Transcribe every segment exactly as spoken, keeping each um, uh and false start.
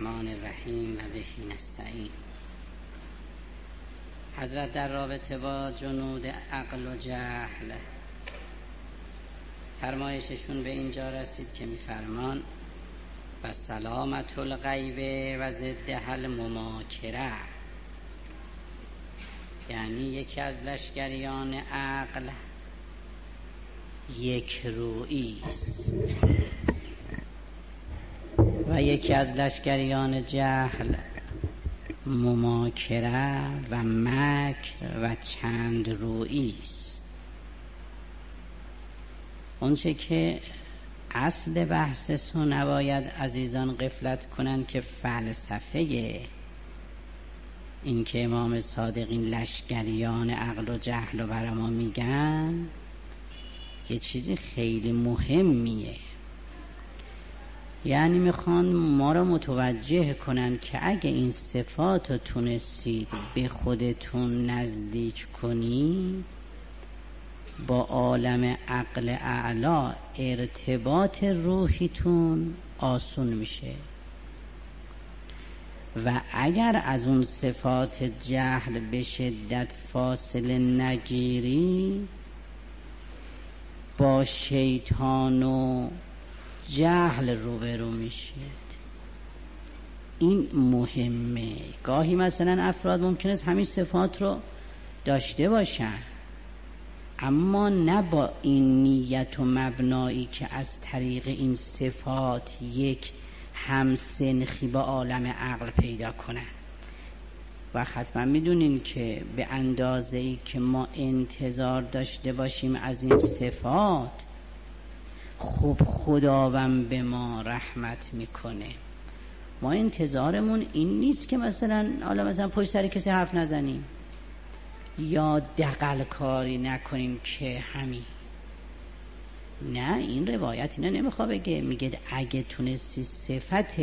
الرحمن الرحیم و به نستعین. حضرت در رابطه با جنود عقل و جهل فرمایششون به اینجا رسید که میفرمان و سلامت الغیب و ضدها المماکره، یعنی یکی از لشکریان عقل یک روئی است و یکی از لشکریان جهل مماکره و مکر و چند روئی است. اونچه که اصل بحث سو نباید عزیزان غفلت کنند که فلسفه این که امام صادق این لشکریان عقل و جهل رو برای ما میگن یه چیزی خیلی مهمیه. یعنی میخوان ما رو متوجه کنن که اگه این صفات رو تونستید به خودتون نزدیک کنید، با عالم عقل اعلا ارتباط روحیتون آسون میشه و اگر از اون صفات جهل به شدت فاصله نگیری، با شیطان و جهل روبرو میشید. این مهمه. گاهی مثلا افراد ممکنه همین صفات رو داشته باشن اما نه با این نیت و مبنایی که از طریق این صفات یک همسنخی با عالم عقل پیدا کنن. و حتما میدونین که به اندازه‌ای که ما انتظار داشته باشیم از این صفات، خب خداوند به ما رحمت میکنه. ما انتظارمون این نیست که مثلا حالا مثلا پشت سر کسی حرف نزنیم یا دغل کاری نکنیم که همین. نه، این روایت اینا نمیخواد بگه. میگه اگه تونستی صفت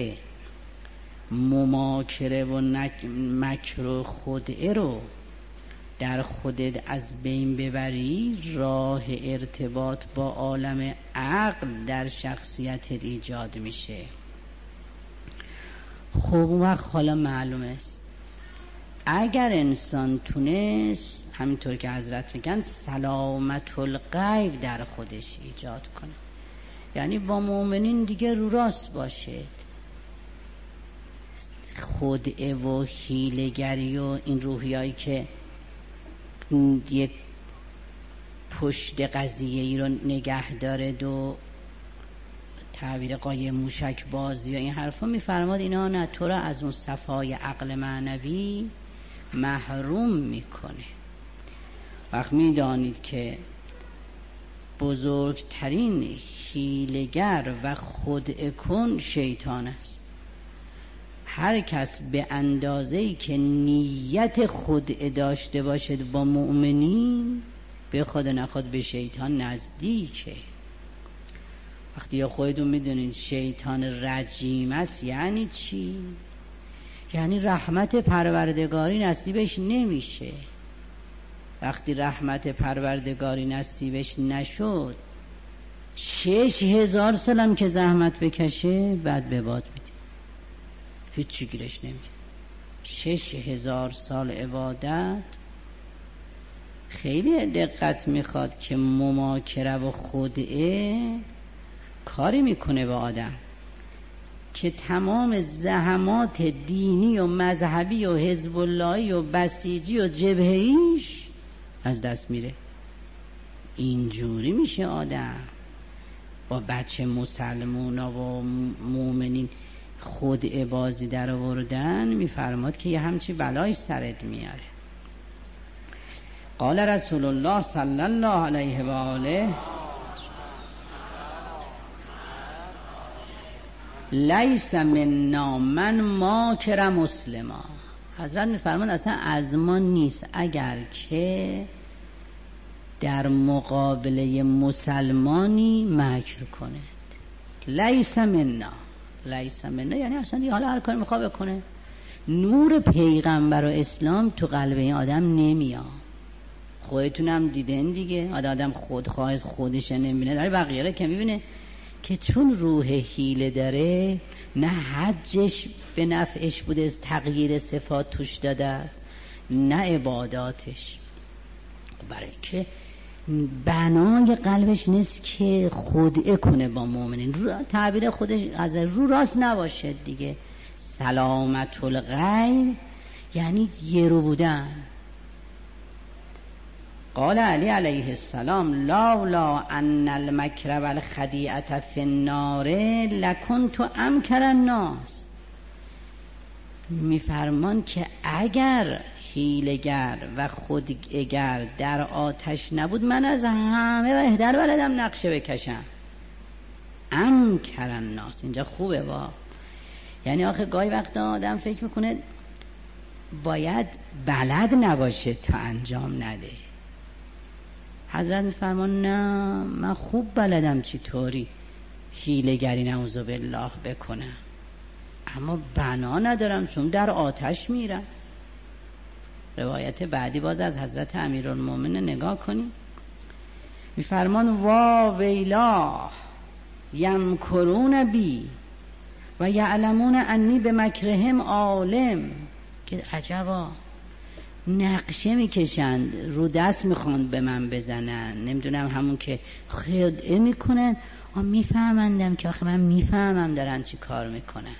مماکره و مکر و خدعه رو در خودت از بین ببری، راه ارتباط با عالم عقل در شخصیتت ایجاد میشه. خب اون وقت حالا معلومه است اگر انسان تونست همینطور که حضرت میگن سلامت الغیب در خودش ایجاد کنه، یعنی با مؤمنین دیگه رو راست باشد، خدعه و حیله‌گری و این روحیایی که یک پشت قضیه ای رو نگه داره و تعبیر قایم موشک بازی و این حرفا میفرماد، اینا نه تو را از اون صفای عقل معنوی محروم میکنه. وقت میدانید که بزرگترین حیله‌گر و خدعه کن شیطان است. هر کس به اندازه‌ای که نیت خدعه داشته باشد با مؤمنین، به خود نخود به شیطان نزدیکه. وقتی یا خودتون میدونید شیطان رجیم است یعنی چی؟ یعنی رحمت پروردگاری نصیبش نمیشه. وقتی رحمت پروردگاری نصیبش نشد، شش هزار سالم که زحمت بکشه بعد به باد میده، هیچی گیرش نمیده. شش هزار سال عبادت خیلی دقت میخواد که مماکره و خدعه کاری میکنه با آدم که تمام زحمات دینی و مذهبی و حزب اللهی و بسیجی و جبهه‌ایش از دست میره. اینجوری میشه آدم با بچه مسلمونا و مؤمنین خدعه بازی در آوردن، میفرماد که یه همچی بلای سرت میاره. قال رسول الله صلی الله علیه و آله لیس منا من ماکر مسلما. حضرت میفرماد اصلا از ما نیست اگر که در مقابله مسلمانی مکر کند. لیس منا، لیس منا یعنی اصلا یه حالا هر کاری میخواد بکنه. نور پیغمبر و اسلام تو قلب این آدم نمیاد. خودتونم دیدن دیگه، آدم خودخواه خودش نمیبینه، داره بقیه رو که میبینه. که چون روح حیله داره، نه حجش به نفعش بوده از تغییر صفات توش داده است، نه عباداتش، برای که بنای قلبش نیست که خدعه کنه با مؤمنین. تعبیر خودش از رو راست نباشه دیگه. سلامت الغیب یعنی یرو بودن. قال علی علیه السلام لولا ان المکر والخدیعة فی النار لکنت امکر الناس. میفرمان که اگر حیله‌گر و خودگر در آتش نبود، من از همه بهتر بلدم نقشه بکشم. امکر الناس اینجا خوبه با، یعنی آخه گاهی وقتا آدم فکر میکنه باید بلد نباشه تا انجام نده. حضرت میفرمان نه، من خوب بلدم چی طوری حیله‌گری نعوذ بالله بکنم، اما بنا ندارم چون در آتش میرم. روایت بعدی باز از حضرت امیرالمومنین نگاه کنیم، میفرمان وا ویلا یمکرون بی و یعلمون انی به مکرهم عالم. که عجبا، نقشه میکشند، رو دست میخوان به من بزنن، نمیدونم همون که خدعه میکنن، آ میفهمندم که آخه من میفهمم دارن چی کار میکنن.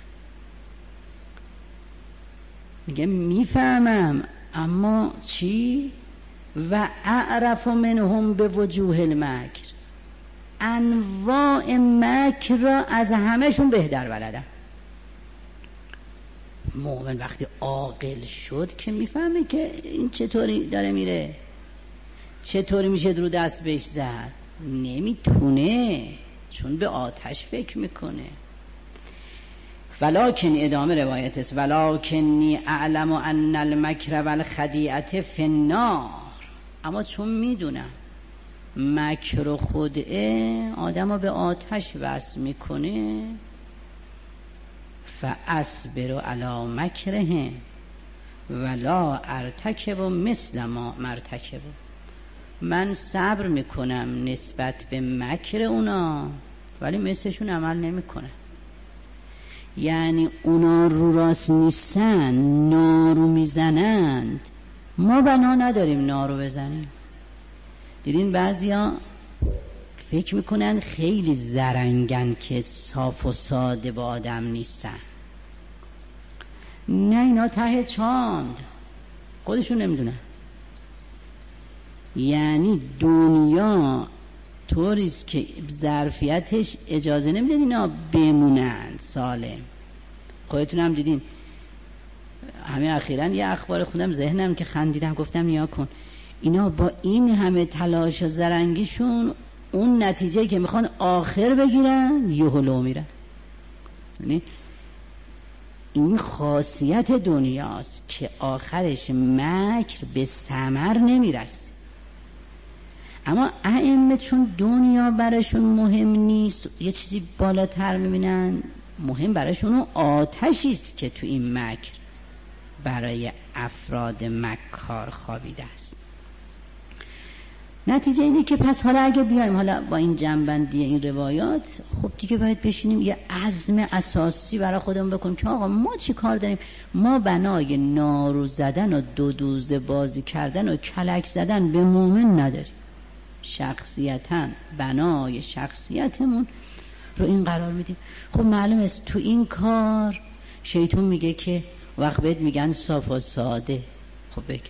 میگه میفهمم اما چی؟ و اعرف منهم به وجوه المکر، انواع مکر را از همهشون بهتر بلدم. مومن وقتی عاقل شد که میفهمه که این چطوری داره میره، چطوری میشه رو دست بهش زد. نمیتونه چون به آتش فکر میکنه. ولکن ادامه روایت است ولکنی اعلم ان المکر والخدیعة فی النار. اما چون میدونم مکر و خدعه آدم رو به آتش وصل میکنه، فاصبر علی مکرهم ولا ارتکب مثل ما مرتکب. من صبر میکنم نسبت به مکر اونا ولی مثلشون عمل نمیکنه. یعنی اونا رو راست نیستن، نارو میزنند، ما بنا نداریم نارو بزنیم. دیدین بعضیا فکر میکنن خیلی زرنگن که صاف و ساده با آدم نیستن. نه، اینا ته چاند، خودشون نمیدونن. یعنی دنیا طوریست که ظرفیتش اجازه نمیده اینا بمونند سالم. خودتون هم دیدین. همین اخیراً یه اخبار خودم ذهنم که خندیدم، گفتم نیا کن اینا با این همه تلاش و زرنگیشون اون نتیجه که میخوان آخر بگیرن یهو لو میرن. یعنی این خاصیت دنیاست که آخرش مکر به ثمر نمیرسه. اما ائمه چون دنیا براشون مهم نیست، یه چیزی بالاتر میبینن، مهم براشون اون آتشیست که تو این مکر برای افراد مکار خوابیده است. نتیجه اینه که پس حالا اگه بیایم حالا با این جنبندی این روایات، خب دیگه باید بشینیم یه عزم اساسی برای خودمون بکنیم که آقا ما چی کار داریم. ما بنای نارو زدن و دو دوزه بازی کردن و کلک زدن به مومن نداریم. شخصیتاً بنای شخصیتمون رو این قرار میدیم. خب معلوم است تو این کار شیطان میگه که وقت بهت میگن صاف و ساده، خب بگم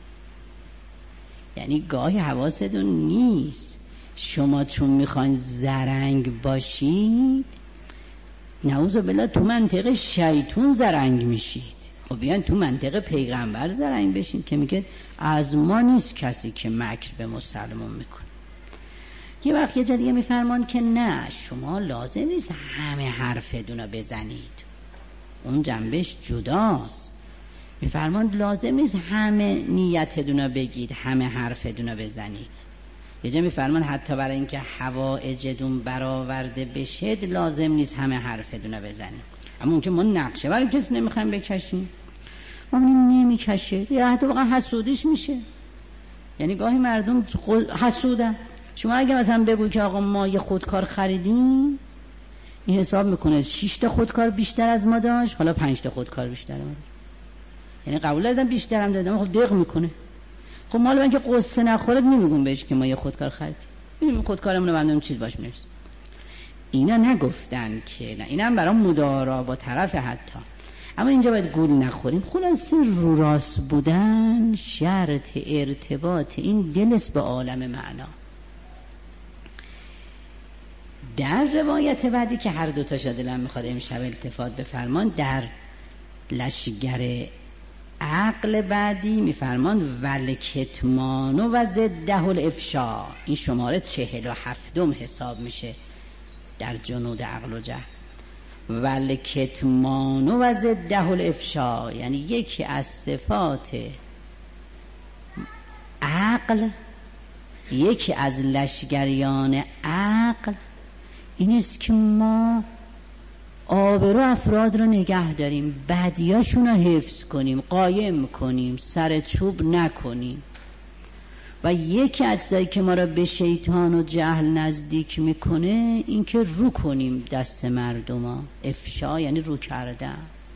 یعنی گاهی حواستون نیست. شما چون میخواین زرنگ باشید، نعوذ بالله تو منطقه شیطان زرنگ میشید. خب بیان تو منطقه پیغمبر زرنگ بشید که میگه از ما نیست کسی که مکر به مسلمان میکنه. یه وقت یه جا دیگه میفرمان که نه، شما لازم نیست همه حرفتون رو بزنید، اون جنبش جداست. میفرمان لازم نیست همه نیتتون رو بگید، همه حرفتون رو بزنید. یه جا میفرمان حتی برای اینکه حوائجتون برآورده بشه لازم نیست همه حرفتون رو بزنید. اما اون که ما نقشه برای کسی نمیخوایم بکشیم، ما نمیکشه، یا حتی واقعا حسودیش میشه. یعنی گاهی مردم حسودن. شما اگه مثلا بگو که آقا ما یه خودکار خریدیم، این حساب میکنه شش تا خودکار بیشتر از ما داشت، حالا پنج تا خودکار بیشتر ما داشت. یعنی قبول دادم بیشترم دادم، خب دق میکنه. خب مال من که قصه نخوره نمیگم بهش که ما یه خودکار خریدیم، میگیم خودکارمون رو بندم چیز باش میرسیم. اینا نگفتن که نه، اینم برای مدارا با طرف حتی. اما اینجا باید گول نخوریم. خلاصه رو راست بودن شرط ارتباط این دلست به عالم معنا. در روایت بعدی که هر دوتا شا دلم میخواد امشب التفات بفرمان، در لشگر عقل بعدی میفرمان ولکتمان و ضده الافشا. این شماره چهل و هفتم حساب میشه در جنود عقل و جهل. ولکتمان و ضده الافشا یعنی یکی از صفات عقل، یکی از لشگریان عقل این است که ما آبرو افراد رو نگه داریم، بدیاشون رو حفظ کنیم، قایم کنیم، سر چوب نکنیم. و یکی از چیزایی که ما رو به شیطان و جهل نزدیک میکنه این که رو کنیم دست مردم ها. افشا یعنی رو کردن.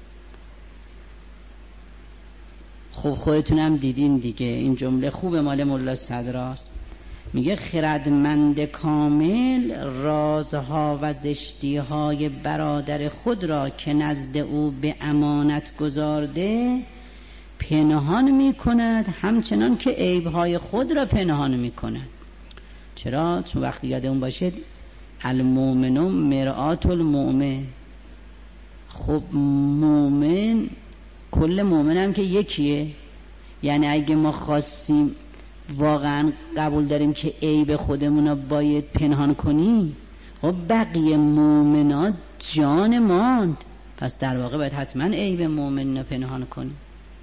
خب خودتونم دیدین دیگه، این جمله خوب مال مولا صدراست، میگه خردمند کامل رازها و زشتیهای برادر خود را که نزد او به امانت گذارده پنهان میکند، همچنان که عیبهای خود را پنهان میکند. چرا؟ چون وقتی یادمون باشه المؤمن مرآت المؤمن. خب مؤمن کل مؤمن هم که یکیه، یعنی اگه ما خواستیم واقعا قبول داریم که عیب خودمون رو باید پنهان کنیم، خب بقیه مؤمنات جان ماند، پس در واقع باید حتما عیب مؤمن رو پنهان کنیم.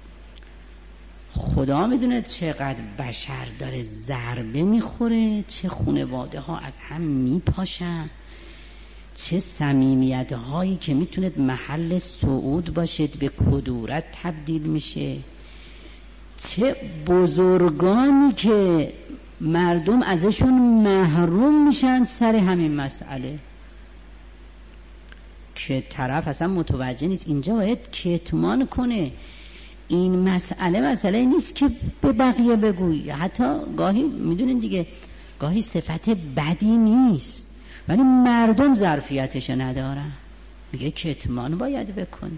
خدا میدونه چقدر بشر داره ضربه میخوره، چه خانواده ها از هم میپاشن، چه صمیمیت هایی که میتونه محل صعود باشد به کدورت تبدیل میشه، چه بزرگانی که مردم ازشون محروم میشن سر همین مسئله که طرف اصلا متوجه نیست. اینجا باید کتمان کنه. این مسئله مسئله نیست که به بقیه بگوی، حتی گاهی میدونین دیگه گاهی صفت بدی نیست ولی مردم ظرفیتش ندارن، میگه کتمان باید بکنی.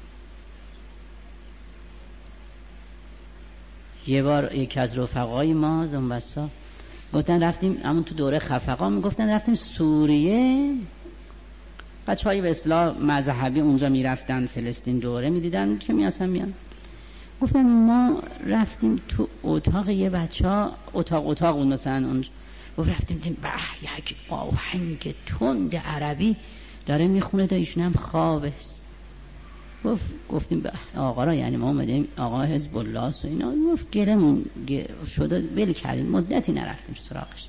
یه بار یکی از رفقای ما زنبسا گفتن رفتیم همون تو دوره خفقا، میگفتن رفتیم سوریه، بچه های به اصلاح مذهبی اونجا میرفتن فلسطین دوره میدیدن که میاسن میان، گفتن ما رفتیم تو اتاق یه بچه ها، اتاق اتاق اون مثلا اونجا، گفت رفتیم دیدیم به یک آهنگ تند عربی داره میخونه تا ایشون هم خوابه. گفت گفتیم به آقا را، یعنی ما اومدیم آقا حزب الله و اینا، گفت گلمون شده بل کردیم، مدتی نرفتیم سراغش.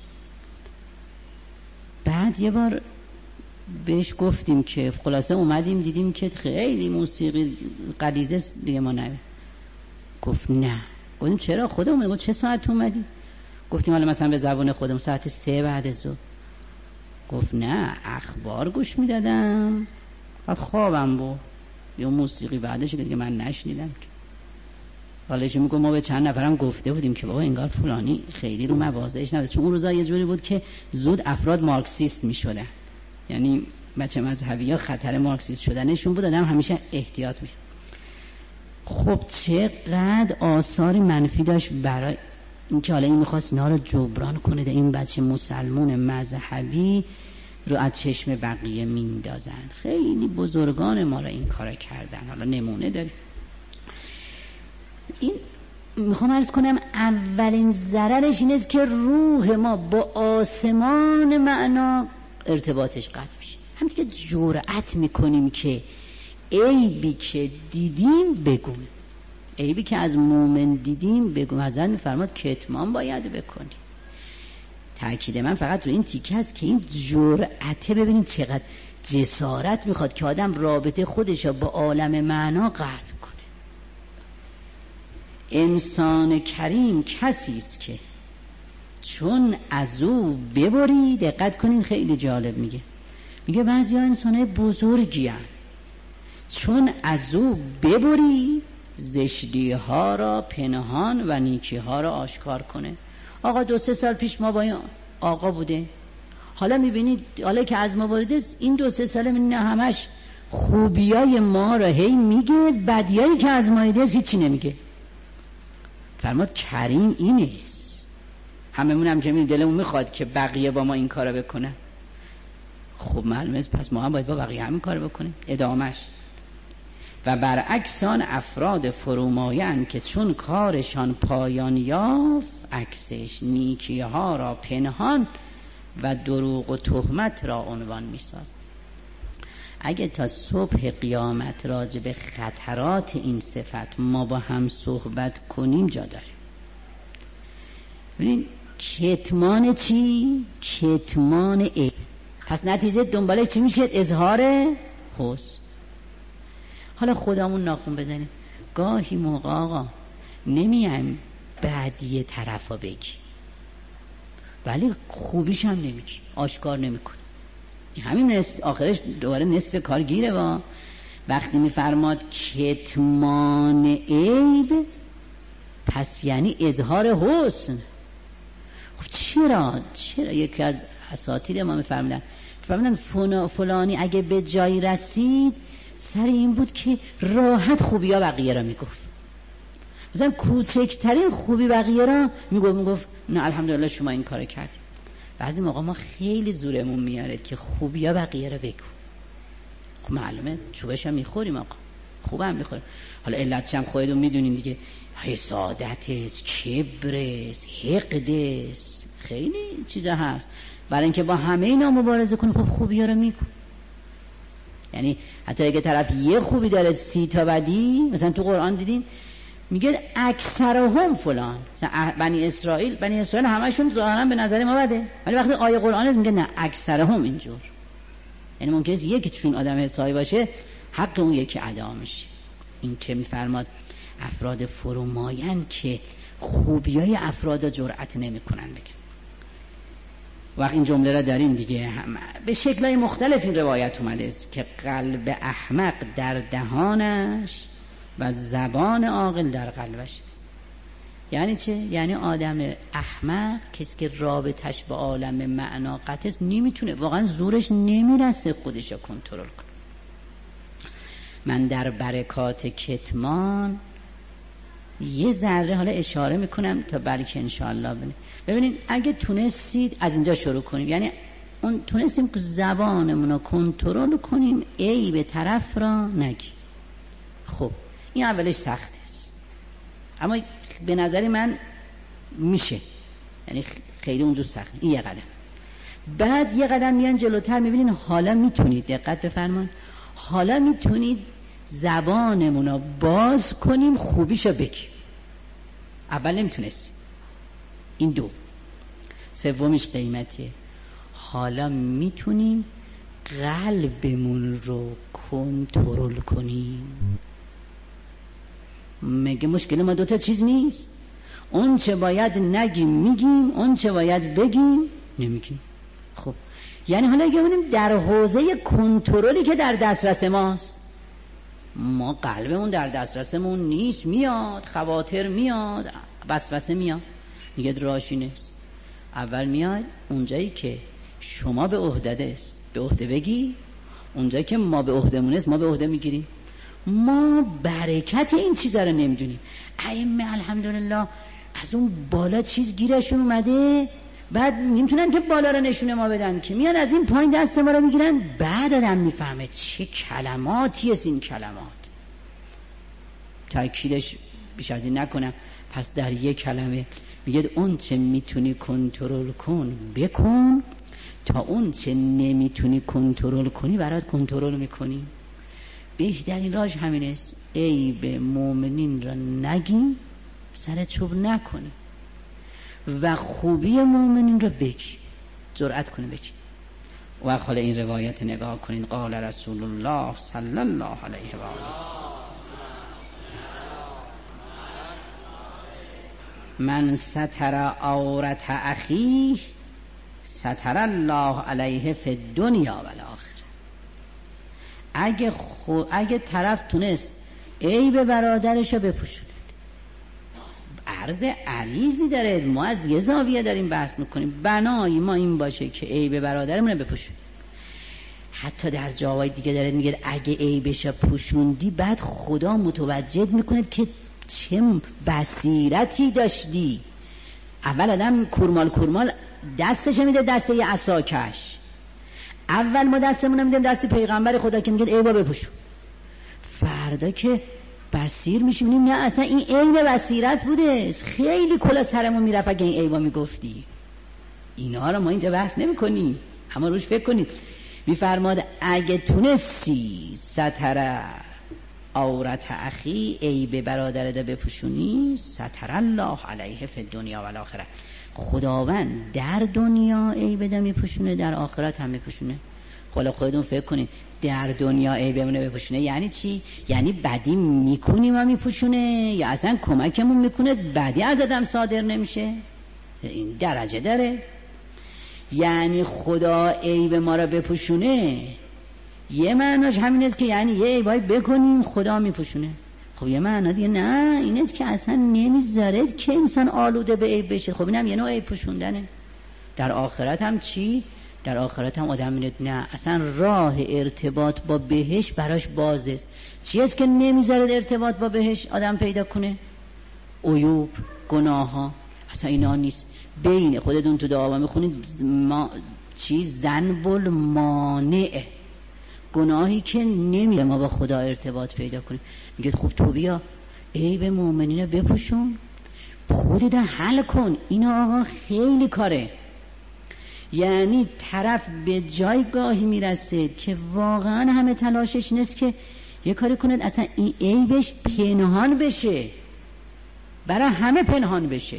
بعد یه بار بهش گفتیم که خلاصه اومدیم دیدیم که خیلی موسیقی غلیظه دیگه ما نبیم. گفت نه. گفتیم چرا؟ خودمون. گفت چه ساعت اومدی؟ گفتیم حالا مثلا به زبان خودم ساعت سه بعد از ظهر. گفت نه اخبار گوش میدادم بعد خوابم بود، یا موسیقی بعدش که من نشنیدم. حالا ایشون میگه ما به چند نفرم گفته بودیم که بابا انگار فلانی خیلی رو مواضعش نبود، چون اون روزا یه جوری بود که زود افراد مارکسیست میشدن، یعنی بچه مذهبی ها خطر مارکسیست شدنشون بود، آدم همیشه احتیاط میشه. خب چقدر آثار منفی داشت برای اینکه حالا این میخواست اینا رو جبران کنه، ده این بچه مسلمون مذهبی رو از چشم بقیه میندازن. خیلی بزرگان ما رو این کار کردن. حالا نمونه داریم. این میخوام عرض کنم اولین ضررش این است که روح ما با آسمان معنا ارتباطش قطع میشه. همین که جرأت میکنیم که عیبی که دیدیم بگویم، عیبی که از مومن دیدیم بگویم. حضرت میفرماد کتمان باید بکنیم. تأکید من فقط رو این تیکه است که این جرأته، ببینید چقدر جسارت میخواد که آدم رابطه خودش با عالم معنا قطع کنه. انسان کریم کسی است که چون از او ببری، دقت کنین خیلی جالب میگه، میگه بعضی ها انسانه بزرگی هن. چون از او ببری زشتی ها را پنهان و نیکی ها را آشکار کنه. آقا دو سه سال پیش ما با این آقا بوده، حالا میبینید حالا که از ما وارده این دو سه ساله نه همش خوبیای ما را هی میگه، بدیایی که از ما دیده هیچی نمیگه. فرمود کریم اینست. هممون هم که دلمون میخواد که بقیه با ما این کارو بکنن. خب معلومه پس ما هم باید با بقیه همین کارو بکنیم. ادامش و برعکس آن افراد فرومایند که چون کارشان پایان یافت عکسش نیکی ها را پنهان و دروغ و تهمت را عنوان میسازند. اگه تا صبح قیامت راجع به خطرات این صفت ما با هم صحبت کنیم جا داریم. ببینید کتمان چی؟ کتمان عیب. پس نتیجه دنباله چی میشه؟ اظهار حسن. حالا خودمون ناخون بزنیم. گاهی موقع آقا نمیایم بدی طرفا بگی ولی خوبیش هم نمیگی، آشکار نمیکنی. همین نصف آخرش دوباره نصف کار گیره. با وقتی میفرماد کتمان عیب پس یعنی اظهار حسن. خب چرا چرا یکی از اساتید ما میفرمودن فرمودن فلانی اگه به جایی رسید سر این بود که راحت خوبی ها بقیه را میگفت. مثلا کوچکترین خوبی بقیه را میگفت میگفت نه الحمدلله شما این کار کردید. بعضی موقع ما خیلی زورمون میاره که خوبی ها بقیه را بگو. خب معلومه چوبش هم میخوریم آقا، خوب هم میخوریم. حالا علتش هم خودتون میدونین دیگه، حسادتست، کبرست، حقدست، خیلی چیزا هست. برای اینکه با همه اینا مبارزه کنی خب خوبی ها رو میگو. یعنی حتی اگه طرف یه خوبی داره سی تا بدی، مثلا تو قرآن دیدین میگه اکثرهم فلان، مثلا بنی اسرائیل بنی اسرائیل همشون ظاهرا به نظر ما بده، ولی وقتی آیه قرآن میگه نه اکثرهم اینجور. یعنی ممکنه یکی چون آدم حسابی باشه حق اون یکی ادا میشه. این که میفرماد افراد فرومایند که خوبیای افراد جرأت نمیکنن بگن. وقت این جمله را دارین دیگه، هم به شکل‌های مختلف این روایت اومده است که قلب احمق در دهانش و زبان عاقل در قلبش است. یعنی چه؟ یعنی آدم احمق کسی که رابطش با عالم معنا قطع است نمیتونه، واقعا زورش نمیرسه خودش رو کنترل کنه. من در برکات کتمان یه ذره حالا اشاره میکنم تا بلکه انشاءالله ببینید. ببینید اگه تونستید از اینجا شروع کنیم، یعنی اون تونستیم که زبانمون رو کنترل کنیم، عیب طرف را نگیم. خب این اولش سخت است اما به نظر من میشه، یعنی خیلی اونجور سخت. این یه قدم. بعد یه قدم میان جلوتر میبینید حالا میتونید، دقت بفرمایید، حالا میتونید زبانمون رو باز کنیم خوبیشو بگیم. اول نمیتونستیم. این دو. سومیش قیمتیه. حالا میتونیم قلبمون رو کنترل کنیم. مگه مشکل ما دوتا چیز نیست؟ اون چه باید نگیم میگیم، اون چه باید بگیم نمیگیم. خب یعنی حالا اگه بودیم در حوزه کنترلی که در دسترس ماست، ما قلبمون در دسترسمون نیست، میاد خواطر میاد وسوسه میاد، میگه راشی نیست. اول میاد اونجایی که شما به عهده است به عهده بگی، اونجایی که ما به عهدمون است ما به عهده میگیریم. ما برکت این چیزا رو نمیدونیم. ائمه الحمدلله از اون بالا چیز گیرشون اومده، بعد نمیتونن که بالا رو نشونه ما بدن که میان از این پایین دست ما رو میگیرن. بعد آدم میفهمه چه کلماتی است این کلمات. تاکیدش بیش از این نکنم. پس در یک کلمه میگه اون چه میتونی کنترل کن بکن، تا اون چه نمیتونی کنترل کنی برات کنترل میکنی. بهترین راهش همین است، عیب مؤمنین را نگی، سر چوب نکنی و خوبی مؤمنین را بگی، جرأت کنی بگی. و حالا این روایت نگاه کنین. قال رسول الله صلی الله علیه و آله من ستر عورت اخیه ستر الله علیه فی الدنیا و الاخره. اگه خو... اگه طرف تونست عیب برادرشو بپوشونه، عرض عریضی داره، ما از یه زاویه داریم بحث میکنیم، بنای ما این باشه که عیب برادرمون بپوشونه. حتی در جاهای دیگه داره میگه اگه عیبش پوشوندی بعد خدا متوجه میکنه که چه بصیرتی داشتی. اول آدم کورمال کورمال دستش میده دست یه عصاکش، اول ما دستمون میدیم دست پیغمبر خدا که میگه عیبا بپوشون، فردا که بصیر میشیم میگیم نه اصلا این عیب بصیرت بوده، خیلی کلا سرمون میرفت اگه این عیبا میگفتی. اینا رو ما اینجا بحث نمی کنیم، اما روش فکر کنید. میفرماد اگه تونستی ستر عورت اخی، عیب برادرت بپوشونی، ستر الله علیه فی الدنیا و الاخره، خداوند در دنیا عیب ده میپوشونه، در آخرت هم میپوشونه. حالا خودتون فکر کنید در دنیا عیبمونه بپوشونه یعنی چی؟ یعنی بدی میکنیم و میپوشونه، یا اصلا کمکمون میکنه بدی از آدم صادر نمیشه؟ این درجه داره. یعنی خدا عیب ما را بپوشونه، یه معناش همین است که یعنی یه عیبای بکنیم خدا میپوشونه. خب یه معنی دیگه نه، این است که اصلا نمیذاره که انسان آلوده به عیب بشه. خب اینم یه نوع عیب پوشوندنه. در آخرت هم چی؟ در آخرت هم آدم میگه نه اصلا راه ارتباط با بهشت براش باز است. چی است که نمیذاره ارتباط با بهشت آدم پیدا کنه؟ عیوب، گناه ها، اصلا اینا نیست. بین خودتون تو دعا میخونید ما چیز ذنب المانع، گناهی که نمیذاره ما با خدا ارتباط پیدا کنیم. میگه خب تو بیا عیب مؤمنین بپوشون، خودت حل کن. اینا آقا خیلی کاره. یعنی طرف به جایگاهی میرسه که واقعا همه تلاشش نیست که یه کاری کند اصلا این عیبش پنهان بشه، برای همه پنهان بشه.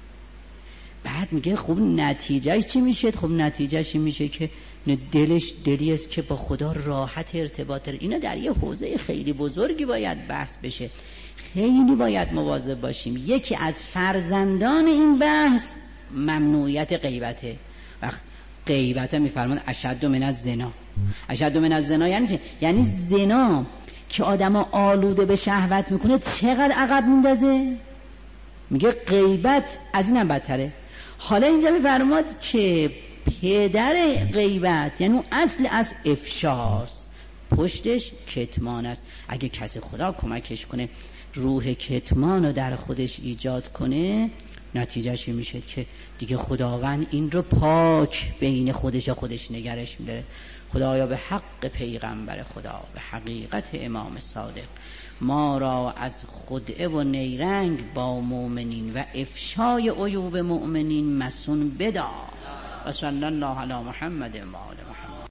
بعد میگه خب نتیجهش چی میشه؟ خب نتیجهش میشه که دلش دلی است که با خدا راحت ارتباط داره. اینا در یه حوزه خیلی بزرگی باید بحث بشه، خیلی باید مواظب باشیم. یکی از فرزندان این بحث ممنوعیت غیبته. و غیبت میفرمان اشد من الزنا. اشد من الزنا یعنی چه؟ یعنی زنا که آدمو آلوده به شهوت میکنه چقدر عقب میندازه. میگه غیبت از اینم بدتره. حالا اینجا میفرماد که پدر غیبت یعنی اصل از افشاست، پشتش کتمان است. اگه کسی خدا کمکش کنه روح کتمان رو در خودش ایجاد کنه، نتیجهش میشه که دیگه خداوند این رو پاک بین خودش و خودش نگرش میداره. خدایا به حق پیغمبر خدا، به حقیقت امام صادق، ما را از خدعه و نیرنگ با مؤمنین و افشای عیوب مؤمنین مسون بدار. و صلی الله علی محمد و آل محمد.